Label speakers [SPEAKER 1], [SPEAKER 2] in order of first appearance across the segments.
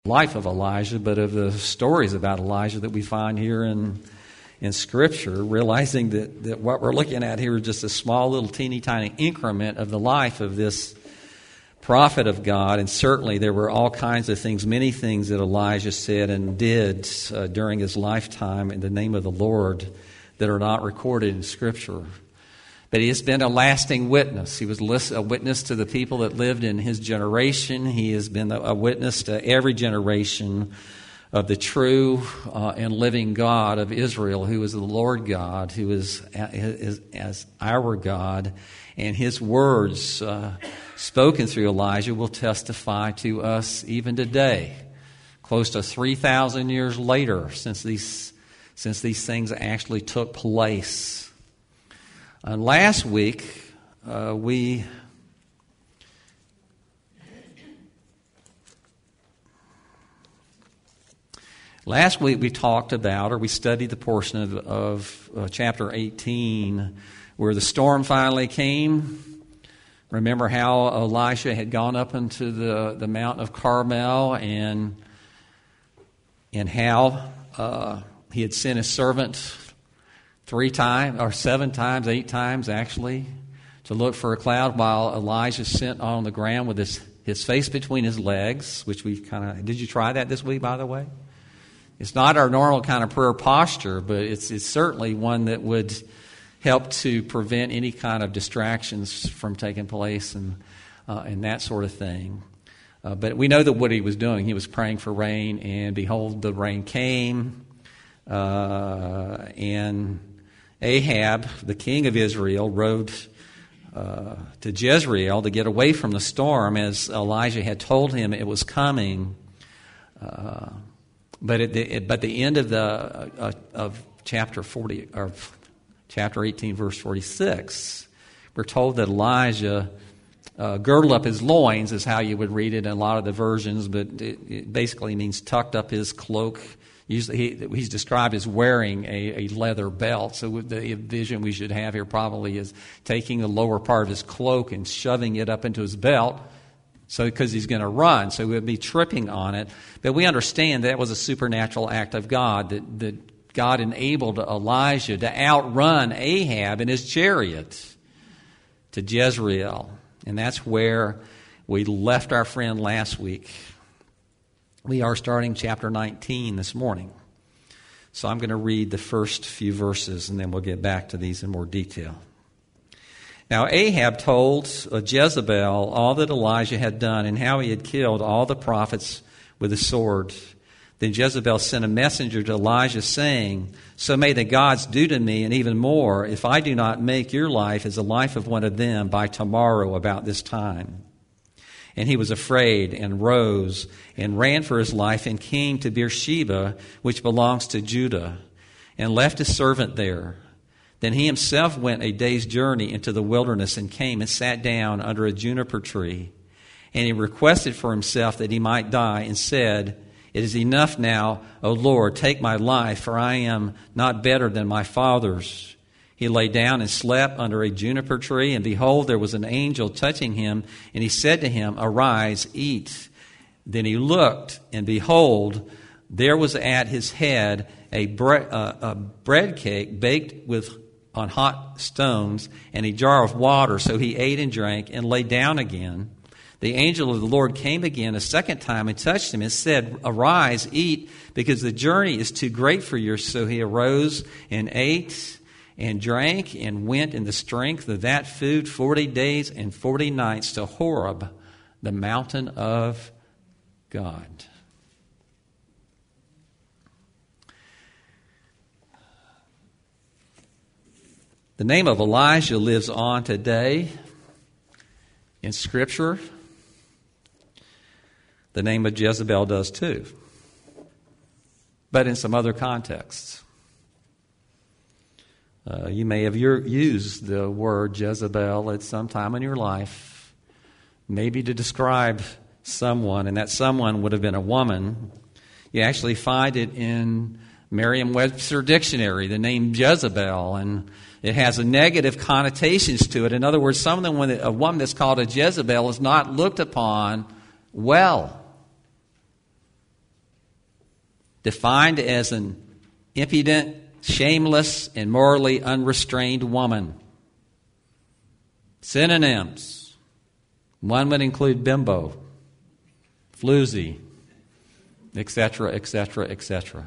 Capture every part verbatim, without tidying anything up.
[SPEAKER 1] life of Elijah, but of the stories about Elijah that we find here in in Scripture, realizing that, that what we're looking at here is just a small little teeny tiny increment of the life of this prophet of God. And certainly there were all kinds of things, many things that Elijah said and did uh, during his lifetime in the name of the Lord that are not recorded in Scripture. But he has been a lasting witness. He was a witness to the people that lived in his generation. He has been a witness to every generation of the true uh, and living God of Israel, who is the Lord God, who is as, as our God. And his words uh, spoken through Elijah will testify to us even today, close to three thousand years later since these, since these things actually took place. And last week, uh, we last week we talked about, or we studied the portion of, of uh, chapter eighteen where the storm finally came. Remember how Elisha had gone up into the, the mountain of Carmel, and and how uh, he had sent his servant three times, or seven times, eight times actually, to look for a cloud, while Elijah sat on the ground with his, his face between his legs, which we kind of, did you try that this week, by the way? It's not our normal kind of prayer posture, but it's, it's certainly one that would help to prevent any kind of distractions from taking place and, uh, and that sort of thing. Uh, but we know that what he was doing, he was praying for rain, and behold, the rain came, uh, and Ahab, the king of Israel, rode uh, to Jezreel to get away from the storm, as Elijah had told him it was coming. Uh, but at the, but the end of the uh, of chapter forty, or chapter eighteen, verse forty-six, we're told that Elijah uh, girdled up his loins, is how you would read it in a lot of the versions, but it, it basically means tucked up his cloak. Usually he, he's described as wearing a, a leather belt. So the vision we should have here probably is taking the lower part of his cloak and shoving it up into his belt, so because he's going to run. So we'd be tripping on it. But we understand that was a supernatural act of God, that, that God enabled Elijah to outrun Ahab in his chariot to Jezreel. And that's where we left our friend last week. We are starting chapter nineteen this morning. So I'm going to read the first few verses, and then we'll get back to these in more detail. Now Ahab told Jezebel all that Elijah had done, and how he had killed all the prophets with a sword. Then Jezebel sent a messenger to Elijah, saying, "So may the gods do to me, and even more, if I do not make your life as the life of one of them by tomorrow about this time." And he was afraid, and rose and ran for his life, and came to Beersheba, which belongs to Judah, and left his servant there. Then he himself went a day's journey into the wilderness, and came and sat down under a juniper tree. And he requested for himself that he might die, and said, "It is enough now, O Lord, take my life, for I am not better than my fathers." He lay down and slept under a juniper tree, and behold, there was an angel touching him, and he said to him, "Arise, eat." Then he looked, and behold, there was at his head a, bre- uh, a bread cake baked with on hot stones, and a jar of water. So he ate and drank, and lay down again. The angel of the Lord came again a second time and touched him, and said, "Arise, eat, because the journey is too great for you." So he arose and ate and drank, and went in the strength of that food forty days and forty nights to Horeb, the mountain of God. The name of Elijah lives on today in Scripture. The name of Jezebel does too, but in some other contexts. Uh, you may have your, used the word Jezebel at some time in your life, maybe to describe someone, and that someone would have been a woman. You actually find it in Merriam-Webster Dictionary, the name Jezebel, and it has a negative connotations to it. In other words, someone, when a woman that's called a Jezebel is not looked upon well. defined as an impudent, shameless, and morally unrestrained woman. Synonyms. One would include bimbo, floozy, et cetera, et cetera, et cetera.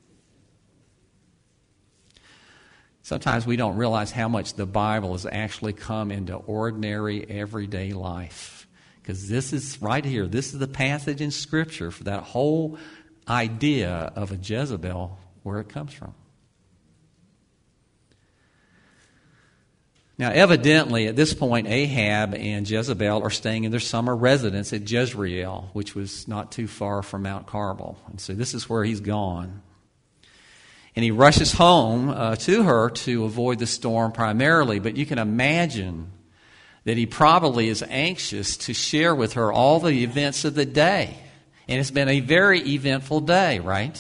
[SPEAKER 1] Sometimes we don't realize how much the Bible has actually come into ordinary, everyday life. Because this is right here, this is the passage in Scripture for that whole idea of a Jezebel, where it comes from. Now, evidently, at this point, Ahab and Jezebel are staying in their summer residence at Jezreel, which was not too far from Mount Carmel. And so this is where he's gone. And he rushes home uh, to her to avoid the storm primarily. But you can imagine that he probably is anxious to share with her all the events of the day. And it's been a very eventful day, right?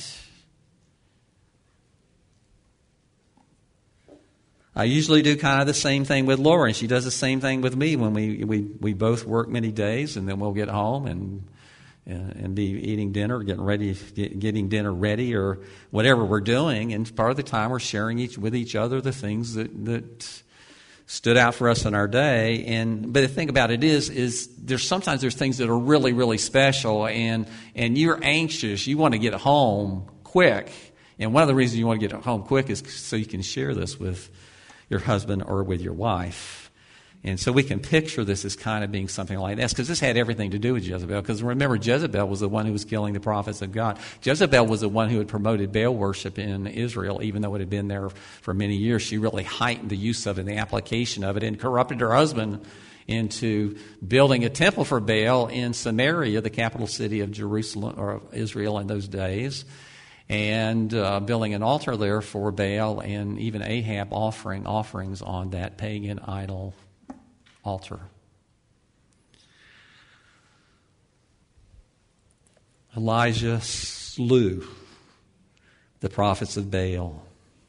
[SPEAKER 1] I usually do kind of the same thing with Laura, and she does the same thing with me when we, we, we both work many days, and then we'll get home and and be eating dinner, getting ready, getting dinner ready, or whatever we're doing. And part of the time we're sharing each with each other the things that, that stood out for us in our day. And but the thing about it is, is there's sometimes there's things that are really, really special, and and you're anxious, you want to get home quick. And one of the reasons you want to get home quick is so you can share this with your husband or with your wife. And so we can picture this as kind of being something like this, because this had everything to do with Jezebel. Because remember, Jezebel was the one who was killing the prophets of God. Jezebel was the one who had promoted Baal worship in Israel, even though it had been there for many years. She really heightened the use of it, the application of it, and corrupted her husband into building a temple for Baal in Samaria, the capital city of Jerusalem or Israel in those days, and uh, building an altar there for Baal, and even Ahab offering offerings on that pagan idol altar. Elijah slew the prophets of Baal.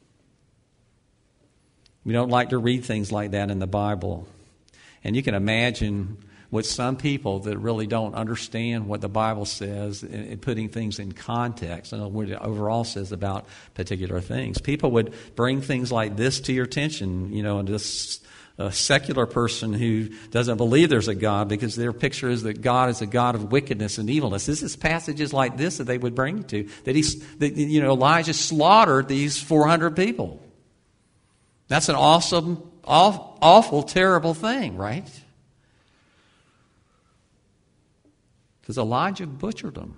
[SPEAKER 1] We don't like to read things like that in the Bible. And you can imagine what some people that really don't understand what the Bible says and putting things in context and what it overall says about particular things. People would bring things like this to your attention, you know, and this a secular person who doesn't believe there's a God, because their picture is that God is a God of wickedness and evilness. This is passages like this that they would bring you to, that he's, that, you know, Elijah slaughtered these four hundred people. That's an awesome, awful, awful, terrible thing, right? Because Elijah butchered them.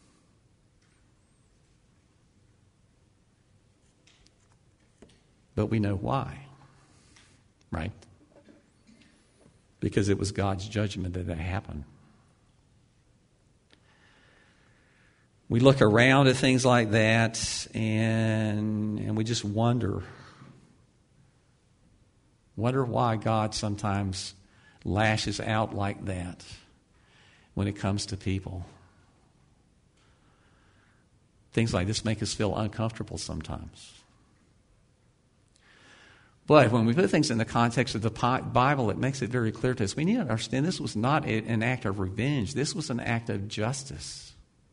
[SPEAKER 1] But we know why, right? Because it was God's judgment that that happened. We look around at things like that, and and we just wonder, wonder why God sometimes lashes out like that when it comes to people. Things like this make us feel uncomfortable sometimes. But when we put things in the context of the Bible, it makes it very clear to us. We need to understand this was not an act of revenge. This was an act of justice.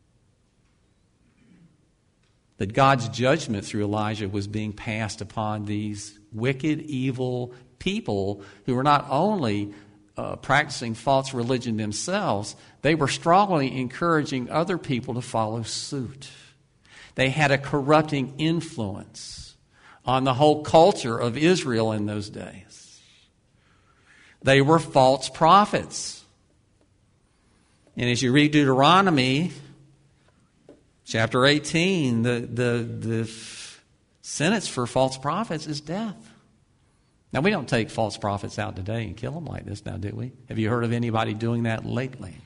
[SPEAKER 1] That God's judgment through Elijah was being passed upon these wicked, evil people who were not only uh, practicing false religion themselves, they were strongly encouraging other people to follow suit. They had a corrupting influence on the whole culture of Israel in those days. They were false prophets. And as you read Deuteronomy chapter eighteen, the, the, the sentence for false prophets is death. Now, we don't take false prophets out today and kill them like this now, do we? Have you heard of anybody doing that lately?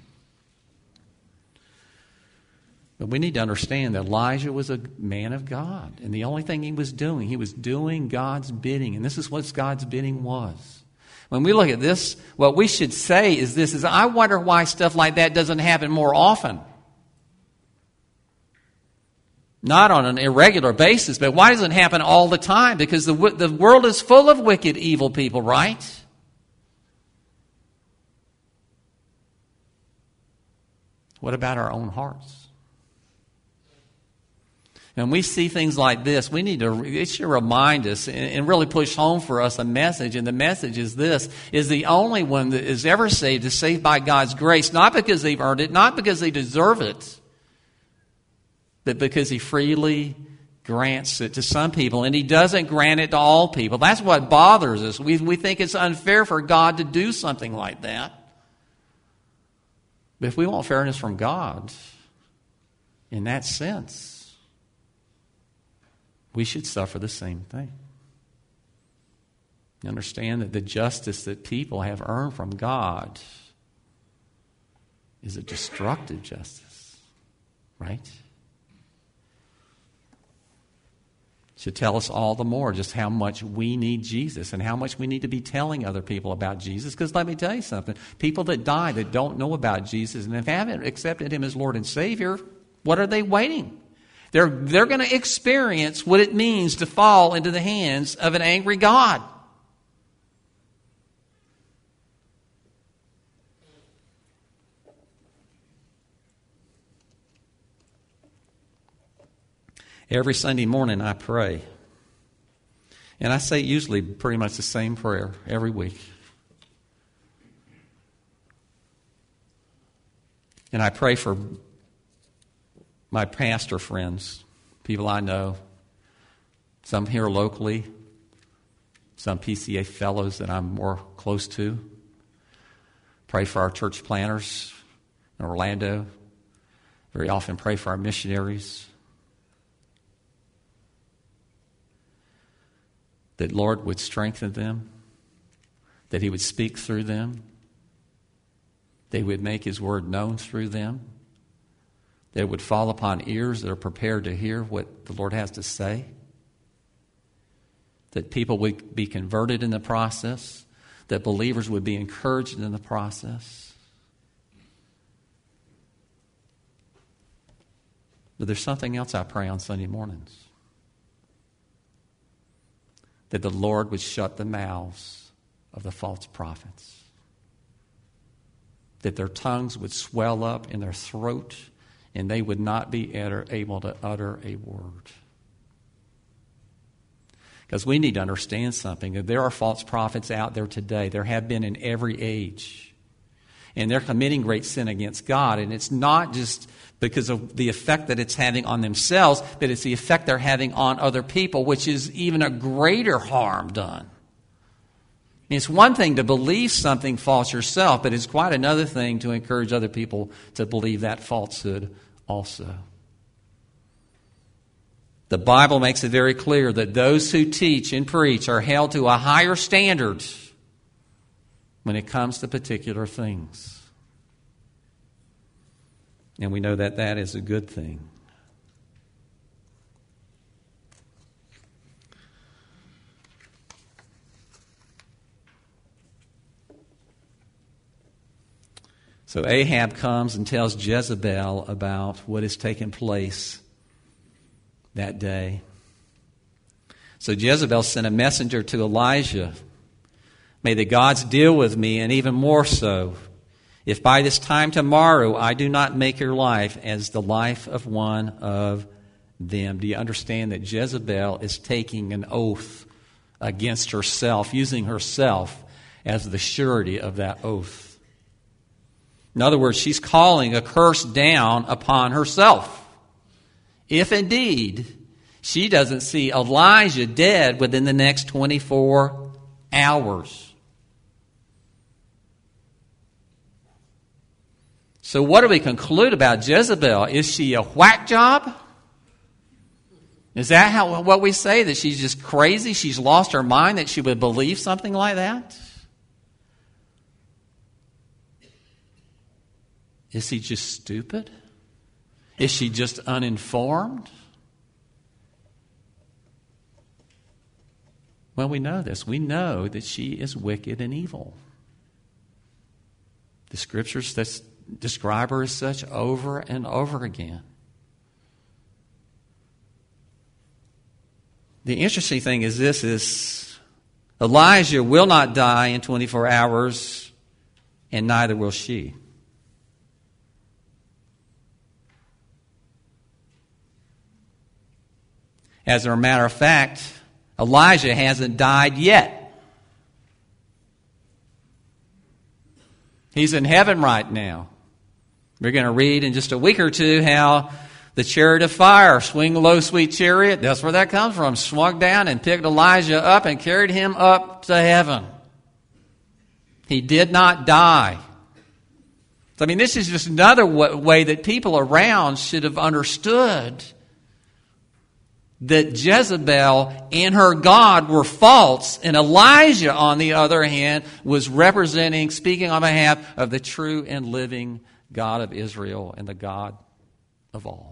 [SPEAKER 1] But we need to understand that Elijah was a man of God. And the only thing he was doing, he was doing God's bidding. And this is what God's bidding was. When we look at this, what we should say is this, is I wonder why stuff like that doesn't happen more often. Not on an irregular basis, but why does it happen all the time? Because the, the world is full of wicked, evil people, right? What about our own hearts? And we see things like this, we need to, it should remind us and really push home for us a message. And the message is this, is the only one that is ever saved is saved by God's grace, not because they've earned it, not because they deserve it, but because He freely grants it to some people. And He doesn't grant it to all people. That's what bothers us. We, we think it's unfair for God to do something like that. But if we want fairness from God, in that sense, we should suffer the same thing. Understand that the justice that people have earned from God is a destructive justice, right? Should tell us all the more just how much we need Jesus and how much we need to be telling other people about Jesus. Because let me tell you something. People that die that don't know about Jesus and haven't accepted Him as Lord and Savior, what are they waiting? They're, they're going to experience what it means to fall into the hands of an angry God. Every Sunday morning I pray. And I say usually pretty much the same prayer every week. And I pray for my pastor friends, people I know, some here locally, some P C A fellows that I'm more close to. Pray for our church planters in Orlando. Very often pray for our missionaries. That Lord would strengthen them, that He would speak through them, that He would make His word known through them, that it would fall upon ears that are prepared to hear what the Lord has to say, that people would be converted in the process, that believers would be encouraged in the process. But there's something else I pray on Sunday mornings. That the Lord would shut the mouths of the false prophets. That their tongues would swell up in their throat and they would not be able to utter a word. Because we need to understand something. That there are false prophets out there today. There have been in every age. And they're committing great sin against God. And it's not just because of the effect that it's having on themselves, but it's the effect they're having on other people, which is even a greater harm done. It's one thing to believe something false yourself, but it's quite another thing to encourage other people to believe that falsehood also. The Bible makes it very clear that those who teach and preach are held to a higher standard when it comes to particular things. And we know that that is a good thing. So Ahab comes and tells Jezebel about what has taken place that day. So Jezebel sent a messenger to Elijah. May the gods deal with me, and even more so, if by this time tomorrow I do not make your life as the life of one of them. Do you understand that Jezebel is taking an oath against herself, using herself as the surety of that oath? In other words, she's calling a curse down upon herself. If indeed she doesn't see Elijah dead within the next twenty-four hours. So what do we conclude about Jezebel? Is she a whack job? Is that how what we say? That she's just crazy? She's lost her mind that she would believe something like that? Is he just stupid? Is she just uninformed? Well, we know this. We know that she is wicked and evil. The Scriptures describe her as such over and over again. The interesting thing is this is Elijah will not die in twenty-four hours, and neither will she. As a matter of fact, Elijah hasn't died yet. He's in heaven right now. We're going to read in just a week or two how the chariot of fire, swing low, sweet chariot, that's where that comes from, swung down and picked Elijah up and carried him up to heaven. He did not die. I mean, this is just another way that people around should have understood that Jezebel and her God were false, and Elijah, on the other hand, was representing, speaking on behalf of the true and living God of Israel and the God of all.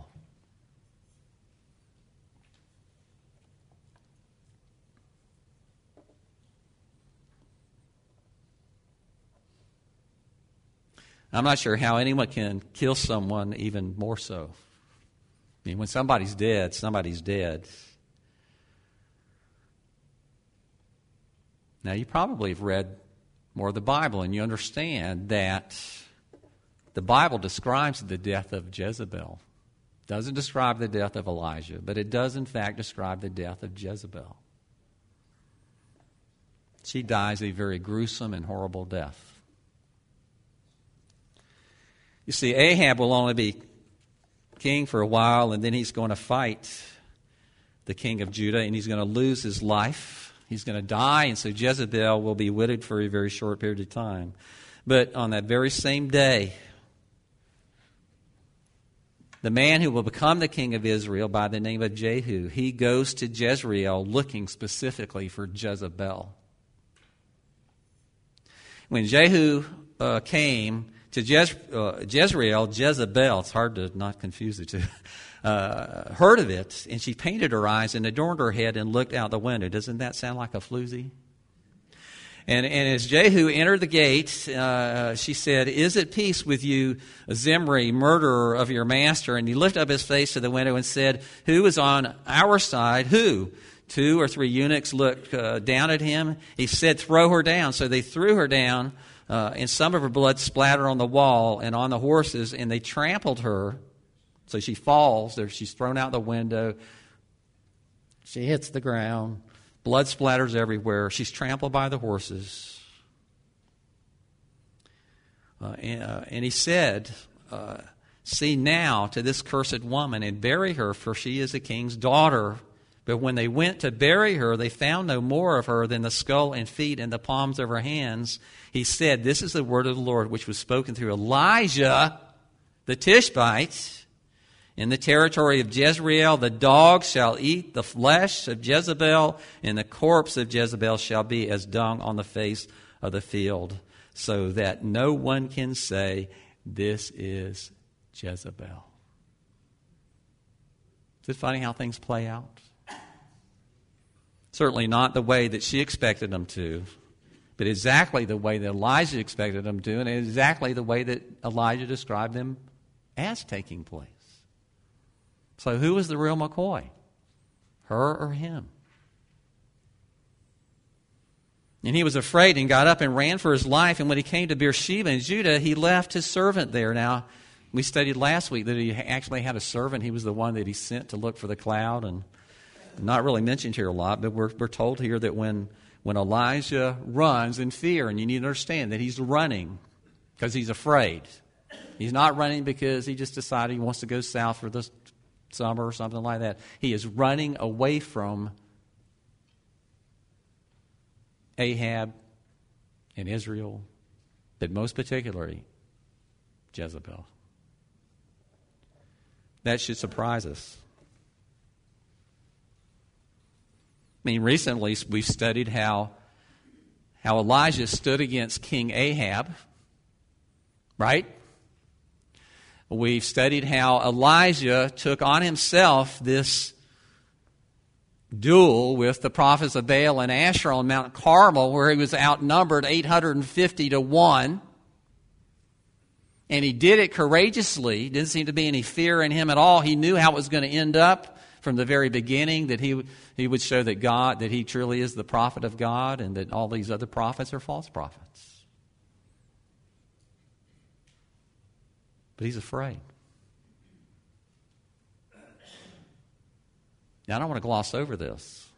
[SPEAKER 1] I'm not sure how anyone can kill someone even more so. I mean, when somebody's dead, somebody's dead. Now, you probably have read more of the Bible, and you understand that the Bible describes the death of Jezebel. It doesn't describe the death of Elijah, but it does, in fact, describe the death of Jezebel. She dies a very gruesome and horrible death. You see, Ahab will only be king for a while, and then he's going to fight the king of Judah, and he's going to lose his life. He's going to die, and so Jezebel will be widowed for a very short period of time. But on that very same day, the man who will become the king of Israel by the name of Jehu, he goes to Jezreel looking specifically for Jezebel. When Jehu uh, came to Jez, uh, Jezreel, Jezebel, it's hard to not confuse the two, uh, heard of it, and she painted her eyes and adorned her head and looked out the window. Doesn't that sound like a floozy? And, and as Jehu entered the gate, uh, she said, "Is it peace with you, Zimri, murderer of your master?" And he lifted up his face to the window and said, "Who is on our side? Who?" Two or three eunuchs looked uh, down at him. He said, "Throw her down." So they threw her down, uh, and some of her blood splattered on the wall and on the horses, and they trampled her. So she falls. She's thrown out the window. She hits the ground. Blood splatters everywhere. She's trampled by the horses. Uh, and, uh, and he said, uh, "See now to this cursed woman and bury her, for she is a king's daughter." But when they went to bury her, they found no more of her than the skull and feet and the palms of her hands. He said, "This is the word of the Lord, which was spoken through Elijah the Tishbite. In the territory of Jezreel, the dogs shall eat the flesh of Jezebel, and the corpse of Jezebel shall be as dung on the face of the field, so that no one can say, 'This is Jezebel.'" Is it funny how things play out? Certainly not the way that she expected them to, but exactly the way that Elijah expected them to, and exactly the way that Elijah described them as taking place. So who was the real McCoy? Her or him? And he was afraid and got up and ran for his life. And when he came to Beersheba in Judah, he left his servant there. Now, we studied last week that he actually had a servant. He was the one that he sent to look for the cloud. And not really mentioned here a lot, but we're, we're told here that when, when Elijah runs in fear, and you need to understand that he's running because he's afraid. He's not running because he just decided he wants to go south for this summer or something like that. He is running away from Ahab and Israel, but most particularly Jezebel. That should surprise us. I mean, recently we've studied how, how Elijah stood against King Ahab, right? We've studied how Elijah took on himself this duel with the prophets of Baal and Asherah on Mount Carmel, where he was outnumbered eight hundred fifty to one. And he did it courageously. Didn't seem to be any fear in him at all. He knew how it was going to end up from the very beginning, that he, he would show that God, that he truly is the prophet of God, and that all these other prophets are false prophets. But he's afraid. Now, I don't want to gloss over this.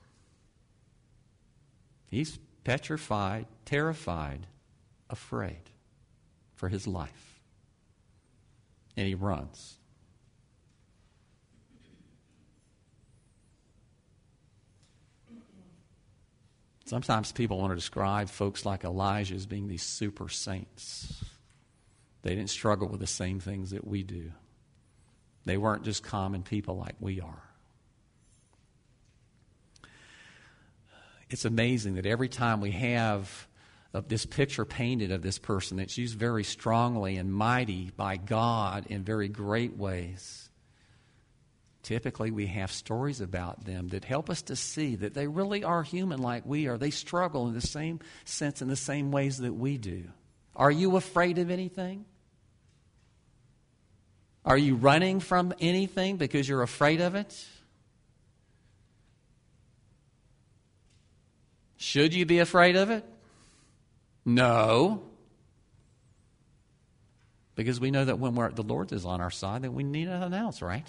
[SPEAKER 1] He's petrified, terrified, afraid for his life. And he runs. Sometimes people want to describe folks like Elijah as being these super saints. They didn't struggle with the same things that we do. They weren't just common people like we are. It's amazing that every time we have of this picture painted of this person that's used very strongly and mighty by God in very great ways, typically we have stories about them that help us to see that they really are human like we are. They struggle in the same sense, in the same ways that we do. Are you afraid of anything? Are you running from anything because you're afraid of it? Should you be afraid of it? No. Because we know that when we're, the Lord is on our side, that we need nothing else, right?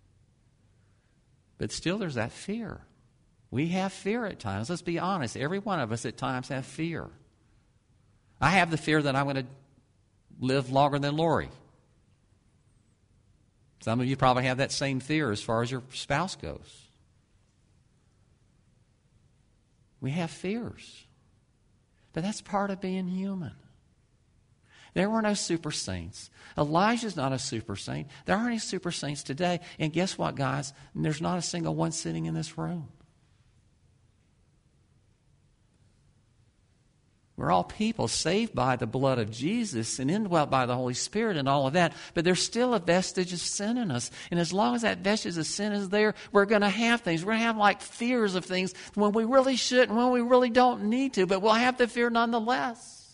[SPEAKER 1] But still there's that fear. We have fear at times. Let's be honest. Every one of us at times have fear. I have the fear that I'm going to live longer than Lori. Some of you probably have that same fear as far as your spouse goes. We have fears. But that's part of being human. There were no super saints. Elijah's not a super saint. There aren't any super saints today. And guess what, guys? There's not a single one sitting in this room. We're all people saved by the blood of Jesus and indwelt by the Holy Spirit and all of that. But there's still a vestige of sin in us. And as long as that vestige of sin is there, we're going to have things. We're going to have like fears of things when we really shouldn't, when we really don't need to. But we'll have the fear nonetheless.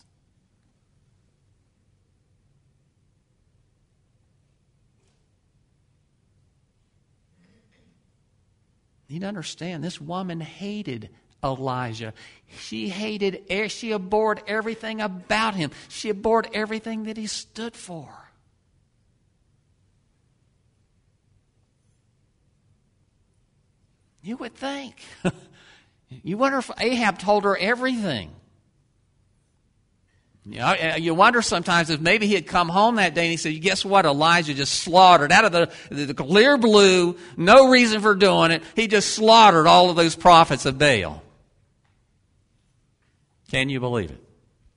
[SPEAKER 1] You need to understand, this woman hated Elijah. She hated, she abhorred everything about him. She abhorred everything that he stood for. You would think. You wonder if Ahab told her everything. You know, you wonder sometimes if maybe he had come home that day and he said, guess what? Elijah just slaughtered out of the, the clear blue, no reason for doing it. He just slaughtered all of those prophets of Baal. Can you believe it?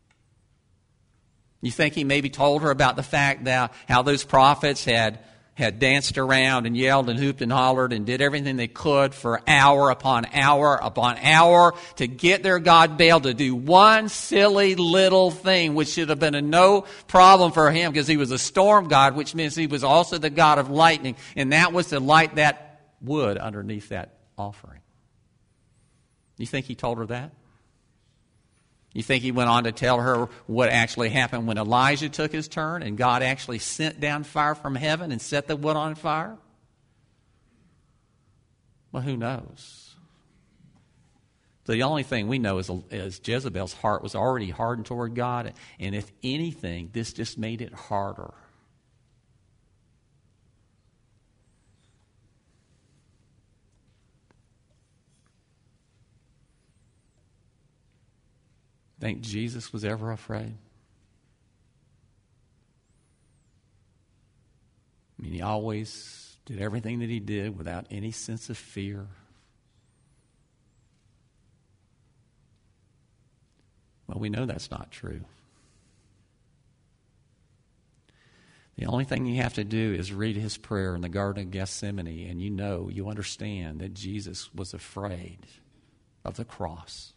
[SPEAKER 1] You think he maybe told her about the fact that how those prophets had, had danced around and yelled and hooped and hollered and did everything they could for hour upon hour upon hour to get their god Baal to do one silly little thing, which should have been a no problem for him because he was a storm god, which means he was also the god of lightning, and that was to light that wood underneath that offering. You think he told her that? You think he went on to tell her what actually happened when Elijah took his turn and God actually sent down fire from heaven and set the wood on fire? Well, who knows? The only thing we know is, is Jezebel's heart was already hardened toward God, and if anything, this just made it harder. Think Jesus was ever afraid? I mean, he always did everything that he did without any sense of fear. Well, we know that's not true. The only thing you have to do is read his prayer in the Garden of Gethsemane, and you know, you understand that Jesus was afraid of the cross.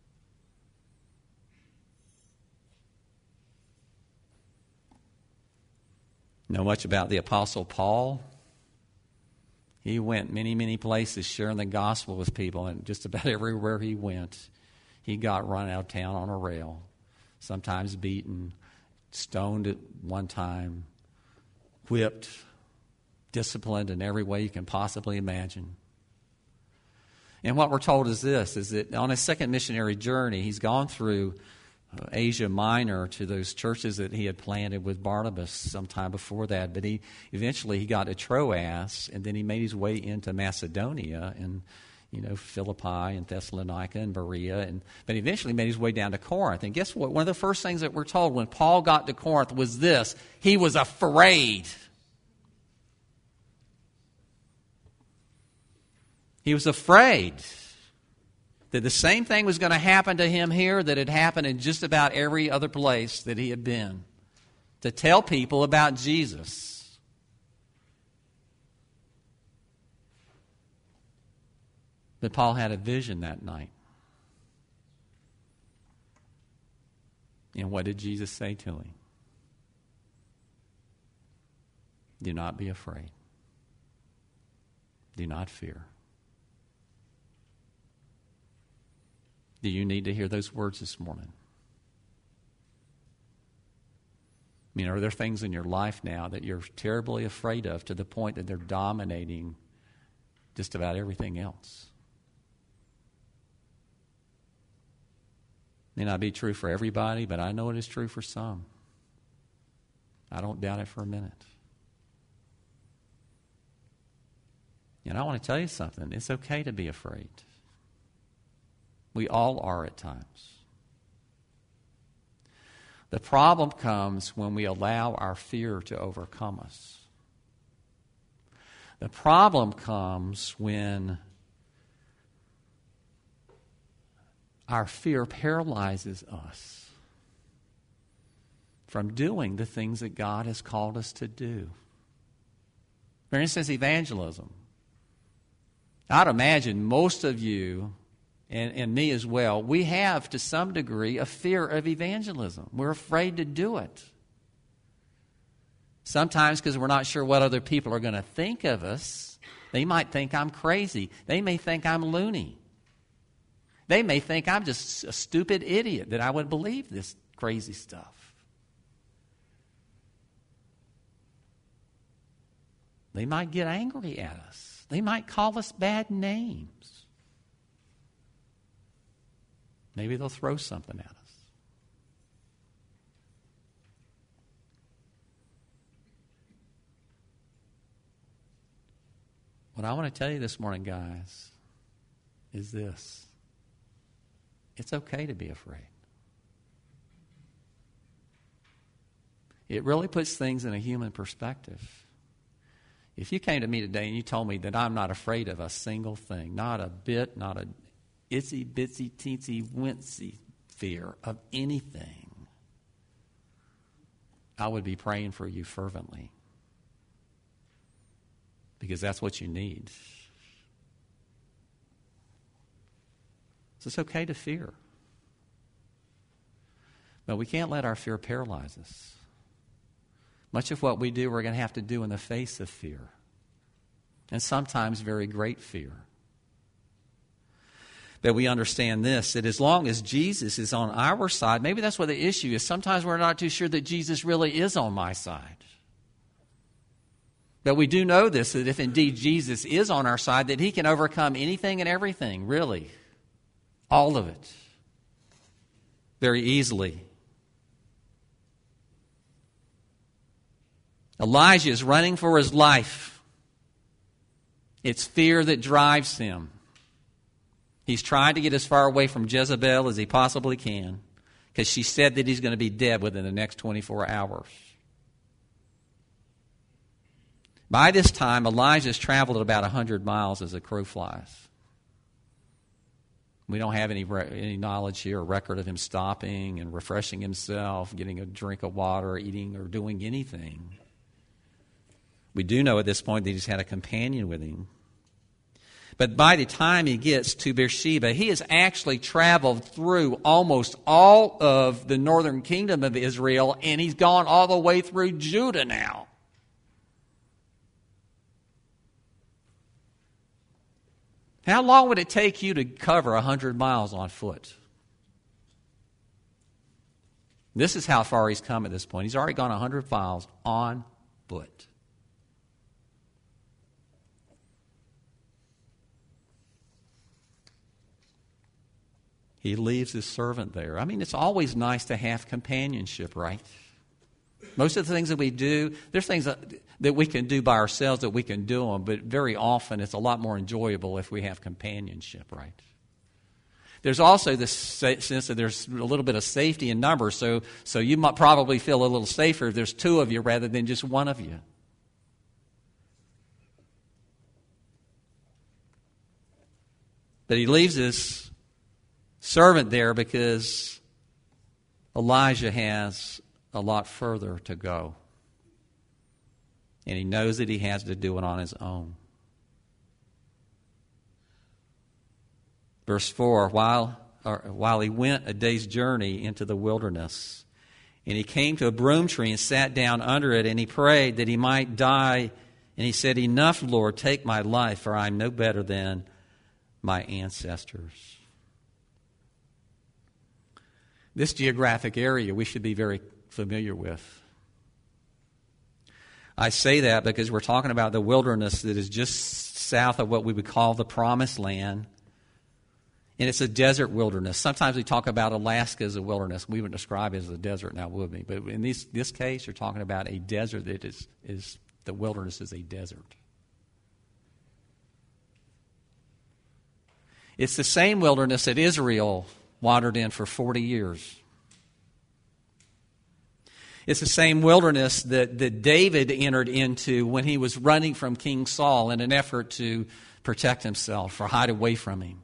[SPEAKER 1] Know much about the Apostle Paul? He went many, many places sharing the gospel with people, and just about everywhere he went, he got run out of town on a rail, sometimes beaten, stoned at one time, whipped, disciplined in every way you can possibly imagine. And what we're told is this, is that on his second missionary journey, he's gone through Asia Minor to those churches that he had planted with Barnabas sometime before that. But he eventually he got to Troas, and then he made his way into Macedonia and, you know, Philippi and Thessalonica and Berea. And, but eventually made his way down to Corinth. And guess what? One of the first things that we're told when Paul got to Corinth was this: he was afraid. He was afraid that the same thing was going to happen to him here that had happened in just about every other place that he had been, to tell people about Jesus. But Paul had a vision that night. And what did Jesus say to him? Do not be afraid. Do not fear. Do you need to hear those words this morning? I mean, are there things in your life now that you're terribly afraid of to the point that they're dominating just about everything else? May not be true for everybody, but I know it is true for some. I don't doubt it for a minute. And I want to tell you something. It's okay to be afraid. We all are at times. The problem comes when we allow our fear to overcome us. The problem comes when our fear paralyzes us from doing the things that God has called us to do. For instance, evangelism. I'd imagine most of you, and, and me as well, we have to some degree a fear of evangelism. We're afraid to do it. Sometimes because we're not sure what other people are going to think of us. They might think I'm crazy. They may think I'm loony. They may think I'm just a stupid idiot that I would believe this crazy stuff. They might get angry at us. They might call us bad names. Maybe they'll throw something at us. What I want to tell you this morning, guys, is this. It's okay to be afraid. It really puts things in a human perspective. If you came to me today and you told me that I'm not afraid of a single thing, not a bit, not a itsy bitsy teensy wincy fear of anything, I would be praying for you fervently, because that's what you need. So it's okay to fear, but we can't let our fear paralyze us. Much of what we do, we're going to have to do in the face of fear, and sometimes very great fear. That we understand this, that as long as Jesus is on our side, maybe that's what the issue is. Sometimes we're not too sure that Jesus really is on my side. But we do know this, that if indeed Jesus is on our side, that he can overcome anything and everything, really. All of it. Very easily. Elijah is running for his life. It's fear that drives him. He's trying to get as far away from Jezebel as he possibly can, because she said that he's going to be dead within the next twenty-four hours. By this time, Elijah's traveled about one hundred miles as a crow flies. We don't have any any knowledge here or record of him stopping and refreshing himself, getting a drink of water, eating, or doing anything. We do know at this point that he's had a companion with him. But by the time he gets to Beersheba, he has actually traveled through almost all of the northern kingdom of Israel, and he's gone all the way through Judah now. How long would it take you to cover one hundred miles on foot? This is how far he's come at this point. He's already gone one hundred miles on foot. he leaves his servant there. I mean, it's always nice to have companionship, right? Most of the things that we do, there's things that, that we can do by ourselves that we can do them, but very often it's a lot more enjoyable if we have companionship, right? There's also this sense that there's a little bit of safety in numbers, so, so you might probably feel a little safer if there's two of you rather than just one of you. But he leaves his servant there because Elijah has a lot further to go. And he knows that he has to do it on his own. Verse four, while, or, while he went a day's journey into the wilderness, and he came to a broom tree and sat down under it, and he prayed that he might die. And he said, "Enough, Lord, take my life, for I am no better than my ancestors." This geographic area we should be very familiar with. I say that because we're talking about the wilderness that is just south of what we would call the Promised Land. And it's a desert wilderness. Sometimes we talk about Alaska as a wilderness. We would describe it as a desert now, would we? But in this, this case, you're talking about a desert that is, is the wilderness is a desert. It's the same wilderness that Israel wandered in for forty years. It's the same wilderness that, that David entered into when he was running from King Saul in an effort to protect himself or hide away from him.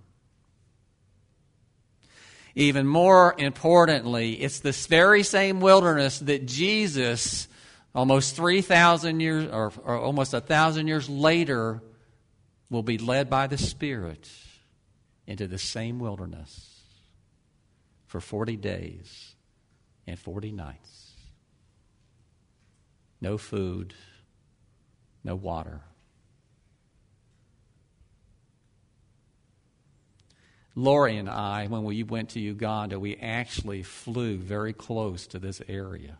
[SPEAKER 1] Even more importantly, it's this very same wilderness that Jesus, almost three thousand years, or, or almost one thousand years later, will be led by the Spirit into the same wilderness for forty days and forty nights. No food, no water. Lori and I, when we went to Uganda, we actually flew very close to this area.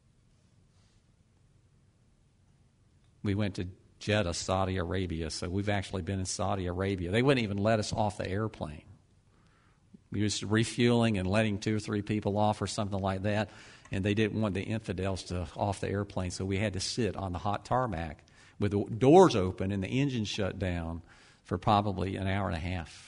[SPEAKER 1] We went to Jeddah, Saudi Arabia, so we've actually been in Saudi Arabia. They wouldn't even let us off the airplane. We was refueling and letting two or three people off or something like that, and they didn't want the infidels to off the airplane, so we had to sit on the hot tarmac with the doors open and the engine shut down for probably an hour and a half.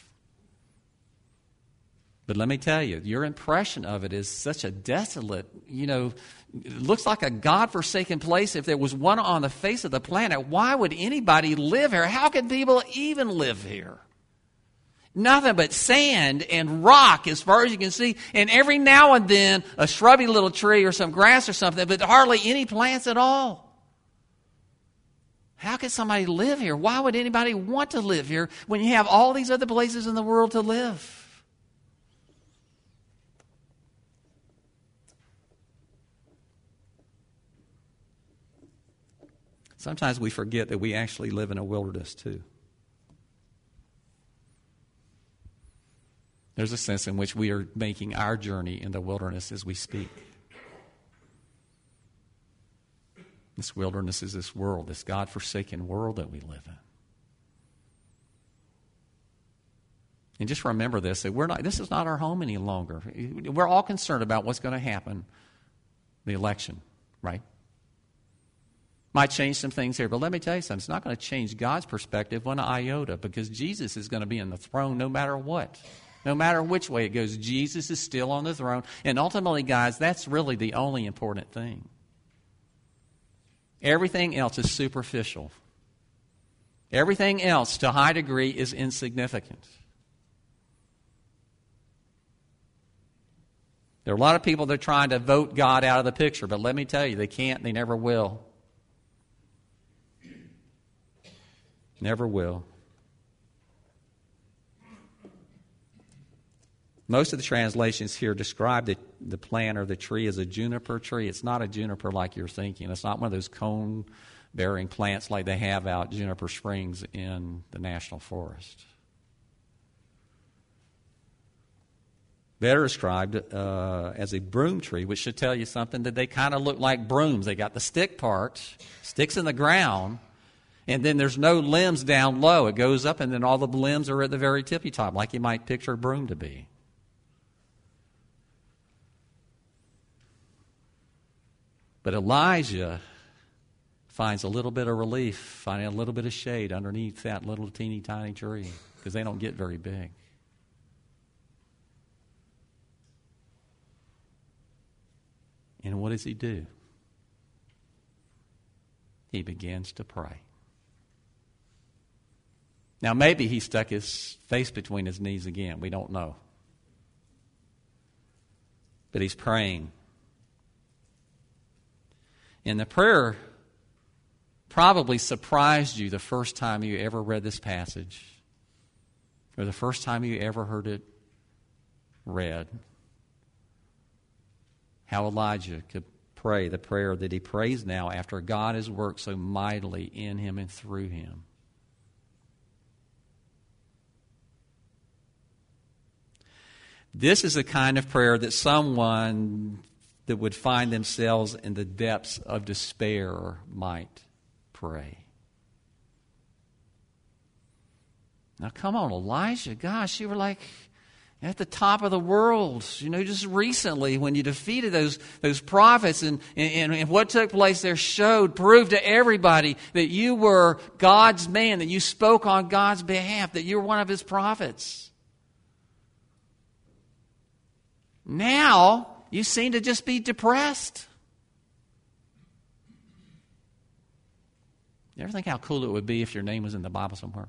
[SPEAKER 1] But let me tell you, your impression of it is such a desolate, you know, it looks like a God-forsaken place. If there was one on the face of the planet, why would anybody live here? How can people even live here? Nothing but sand and rock as far as you can see. And every now and then, a shrubby little tree or some grass or something, but hardly any plants at all. How could somebody live here? Why would anybody want to live here when you have all these other places in the world to live? Sometimes we forget that we actually live in a wilderness too. There's a sense in which we are making our journey in the wilderness as we speak. This wilderness is this world, this God-forsaken world that we live in. And just remember this, that we're not, this is not our home any longer. We're all concerned about what's going to happen, the election, right? Might change some things here, but let me tell you something. It's not going to change God's perspective one iota, because Jesus is going to be on the throne no matter what. No matter which way it goes, Jesus is still on the throne. And ultimately, guys, that's really the only important thing. Everything else is superficial. Everything else, to a high degree, is insignificant. There are a lot of people that are trying to vote God out of the picture, but let me tell you, they can't, they never will. Never will. Most of the translations here describe the, the plant or the tree as a juniper tree. It's not a juniper like you're thinking. It's not one of those cone-bearing plants like they have out Juniper Springs in the National Forest. Better described uh, as a broom tree, which should tell you something, that they kind of look like brooms. They got the stick part, sticks in the ground, and then there's no limbs down low. It goes up, and then all the limbs are at the very tippy top, like you might picture a broom to be. But Elijah finds a little bit of relief, finding a little bit of shade underneath that little teeny tiny tree, because they don't get very big. And what does he do? He begins to pray. Now, maybe he stuck his face between his knees again. We don't know. But he's praying. And the prayer probably surprised you the first time you ever read this passage, or the first time you ever heard it read. How Elijah could pray the prayer that he prays now after God has worked so mightily in him and through him. This is the kind of prayer that someone that would find themselves in the depths of despair might pray. Now, come on, Elijah. Gosh, you were like at the top of the world, you know, just recently when you defeated those those prophets, and, and, and what took place there showed, proved to everybody that you were God's man, that you spoke on God's behalf, that you were one of his prophets. Now, you seem to just be depressed. You ever think how cool it would be if your name was in the Bible somewhere?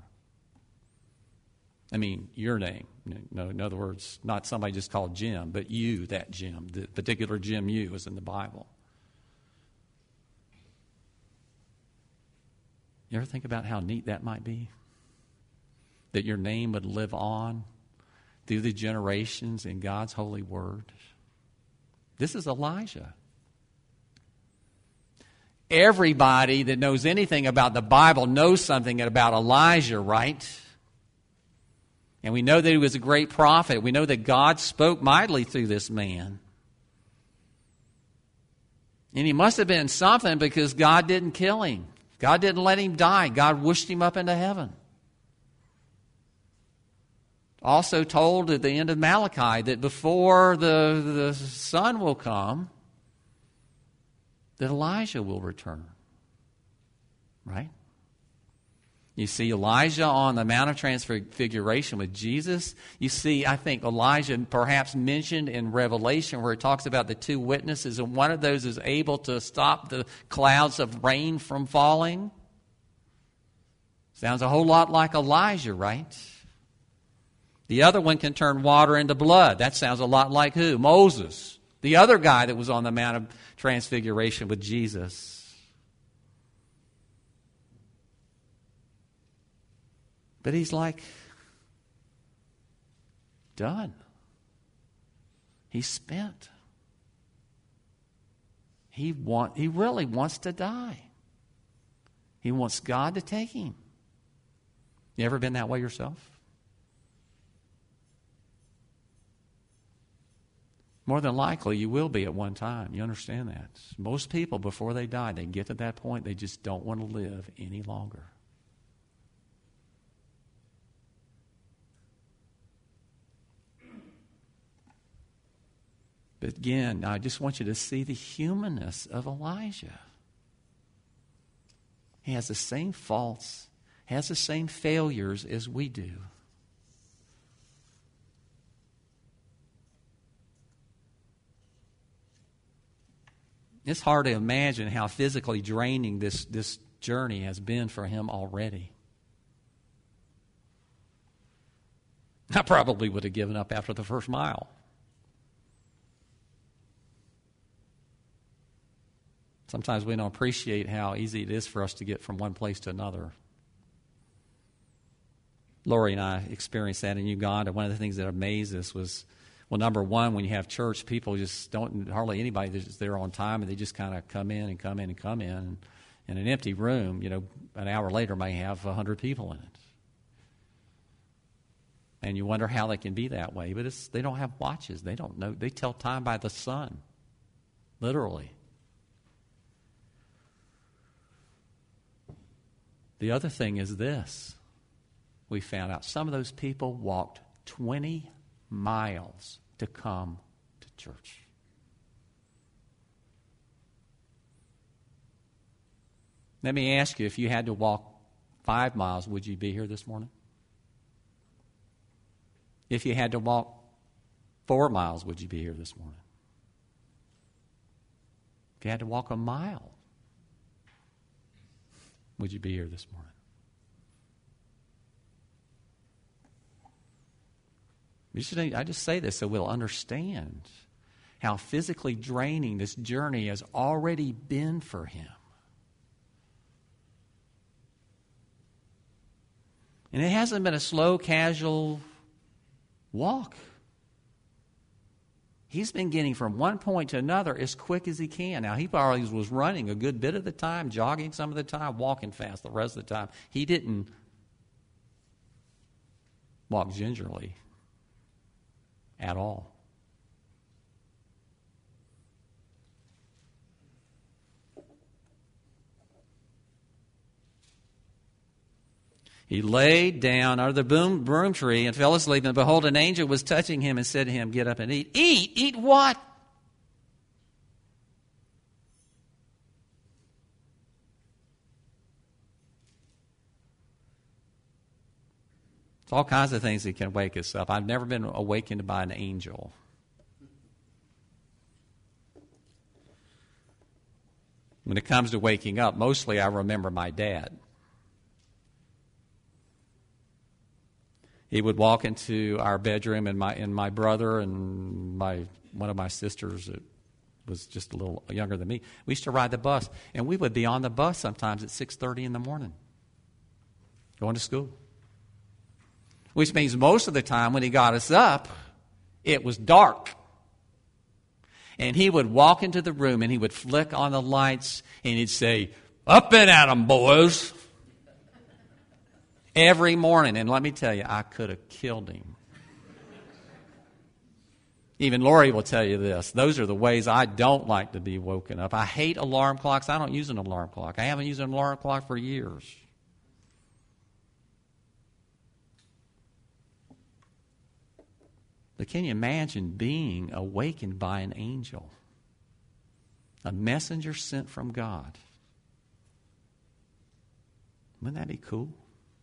[SPEAKER 1] I mean, your name. No, in other words, not somebody just called Jim, but you, that Jim, the particular Jim you was in the Bible. You ever think about how neat that might be? That your name would live on through the generations in God's holy word. This is Elijah. Everybody that knows anything about the Bible knows something about Elijah, right? And we know that he was a great prophet. We know that God spoke mightily through this man. And he must have been something, because God didn't kill him. God didn't let him die. God wished him up into heaven. Also told at the end of Malachi that before the, the sun will come, that Elijah will return. Right? You see Elijah on the Mount of Transfiguration with Jesus. You see, I think, Elijah perhaps mentioned in Revelation, where it talks about the two witnesses, and one of those is able to stop the clouds of rain from falling. Sounds a whole lot like Elijah, right? The other one can turn water into blood. That sounds a lot like who? Moses. The other guy that was on the Mount of Transfiguration with Jesus. But he's like, done. He's spent. He want, he really wants to die. He wants God to take him. You ever been that way yourself? More than likely, you will be at one time. You understand that. Most people, before they die, they get to that point, they just don't want to live any longer. But again, I just want you to see the humanness of Elijah. He has the same faults, has the same failures as we do. It's hard to imagine how physically draining this, this journey has been for him already. I probably would have given up after the first mile. Sometimes we don't appreciate how easy it is for us to get from one place to another. Lori and I experienced that in Uganda. One of the things that amazed us was, well, number one, when you have church, people just don't, hardly anybody is there on time, and they just kind of come in and come in and come in. And in an empty room, you know, an hour later may have one hundred people in it. And you wonder how they can be that way. But it's, they don't have watches. They don't know. They tell time by the sun, literally. The other thing is this. We found out some of those people walked twenty miles to come to church. Let me ask you, if you had to walk five miles, would you be here this morning? If you had to walk four miles, would you be here this morning? If you had to walk a mile, would you be here this morning? We should, I just say this so we'll understand how physically draining this journey has already been for him. And it hasn't been a slow, casual walk. He's been getting from one point to another as quick as he can. Now, he probably was running a good bit of the time, jogging some of the time, walking fast the rest of the time. He didn't walk gingerly at all. He laid down under the boom, broom tree and fell asleep, and behold, an angel was touching him and said to him, "Get up and eat." Eat? Eat what? It's all kinds of things that can wake us up. I've never been awakened by an angel. When it comes to waking up, mostly I remember my dad. He would walk into our bedroom, and my and my brother and my one of my sisters that was just a little younger than me, we used to ride the bus, and we would be on the bus sometimes at six thirty in the morning, going to school. Which means most of the time when he got us up, it was dark. And he would walk into the room, and he would flick on the lights, and he'd say, "Up and at 'em, boys." Every morning. And let me tell you, I could have killed him. Even Lori will tell you this. Those are the ways I don't like to be woken up. I hate alarm clocks. I don't use an alarm clock. I haven't used an alarm clock for years. But can you imagine being awakened by an angel? A messenger sent from God. Wouldn't that be cool?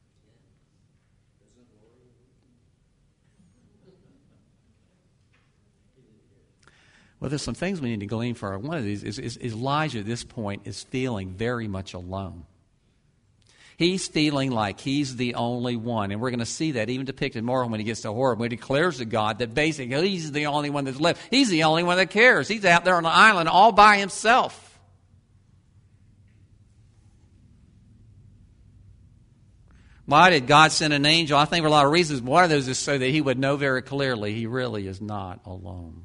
[SPEAKER 1] Well, there's some things we need to glean for. One of these is, is, is Elijah at this point is feeling very much alone. He's feeling like he's the only one. And we're going to see that even depicted more when he gets to Horeb, when he declares to God that basically he's the only one that's left. He's the only one that cares. He's out there on the island all by himself. Why did God send an angel? I think for a lot of reasons. One of those is so that he would know very clearly he really is not alone.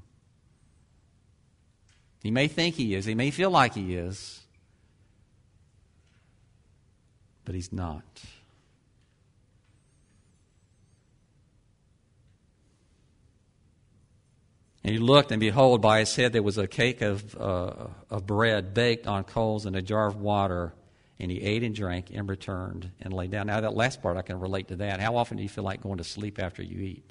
[SPEAKER 1] He may think he is. He may feel like he is. But he's not. And he looked, and behold, by his head there was a cake of, uh, of bread baked on coals and a jar of water. And he ate and drank and returned and lay down. Now, that last part, I can relate to that. How often do you feel like going to sleep after you eat?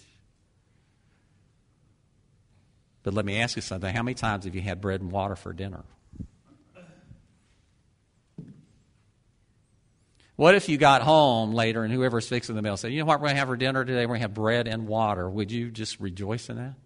[SPEAKER 1] But let me ask you something. How many times have you had bread and water for dinner? What if you got home later and whoever's fixing the meal said, "You know what we're going to have for dinner today? We're going to have bread and water." Would you just rejoice in that?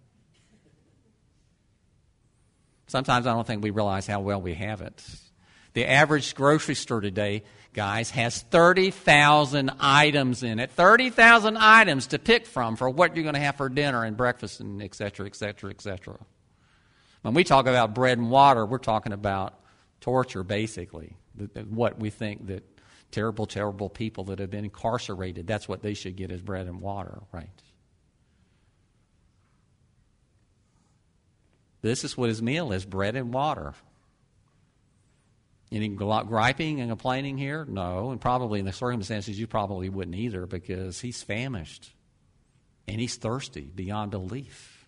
[SPEAKER 1] Sometimes I don't think we realize how well we have it. The average grocery store today, guys, has thirty thousand items in it. thirty thousand items to pick from for what you're going to have for dinner and breakfast and et cetera, et cetera, et cetera. When we talk about bread and water, we're talking about torture, basically. What we think that terrible, terrible people that have been incarcerated, that's what they should get is bread and water, right? This is what his meal is, bread and water. Any griping and complaining here? No. And probably in the circumstances, you probably wouldn't either, because he's famished and he's thirsty beyond belief.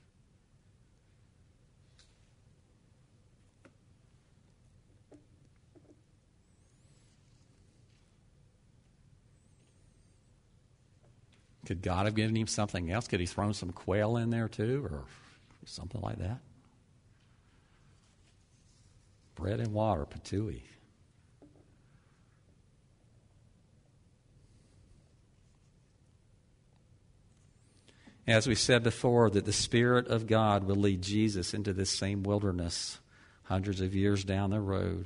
[SPEAKER 1] Could God have given him something else? Could he thrown some quail in there too, or something like that? Bread and water, patui. As we said before, that the Spirit of God will lead Jesus into this same wilderness hundreds of years down the road.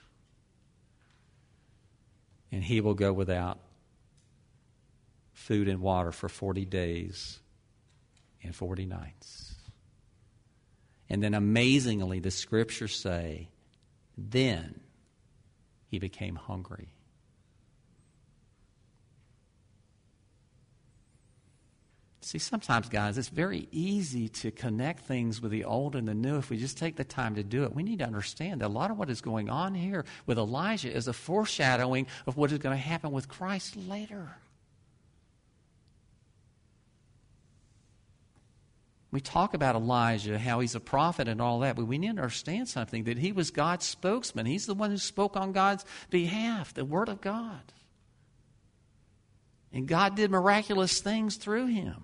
[SPEAKER 1] And he will go without food and water for forty days and forty nights. And then amazingly, the scriptures say, then he became hungry. See, sometimes, guys, it's very easy to connect things with the old and the new if we just take the time to do it. We need to understand that a lot of what is going on here with Elijah is a foreshadowing of what is going to happen with Christ later. We talk about Elijah, how he's a prophet and all that, but we need to understand something, that he was God's spokesman. He's the one who spoke on God's behalf, the Word of God. And God did miraculous things through him.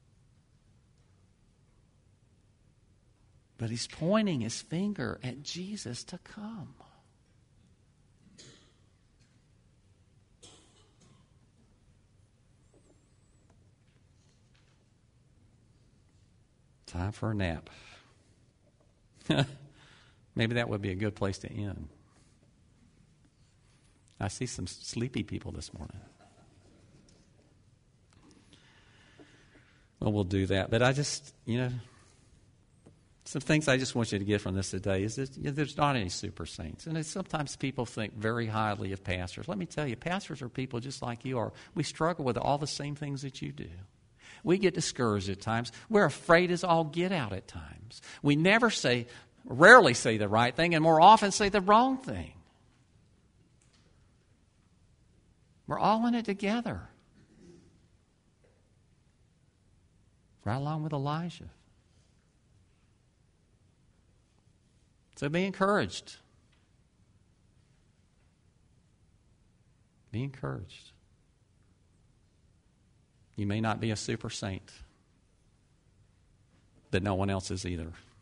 [SPEAKER 1] But he's pointing his finger at Jesus to come. Time for a nap. Maybe that would be a good place to end. I see some sleepy people this morning. Well, we'll do that. But I just, you know, some things I just want you to get from this today is that, you know, there's not any super saints. And it's, sometimes people think very highly of pastors. Let me tell you, pastors are people just like you are. We struggle with all the same things that you do. We get discouraged at times. We're afraid as all get out at times. We never say, rarely say the right thing, and more often say the wrong thing. We're all in it together. Right along with Elijah. So be encouraged. Be encouraged. You may not be a super saint, but no one else is either.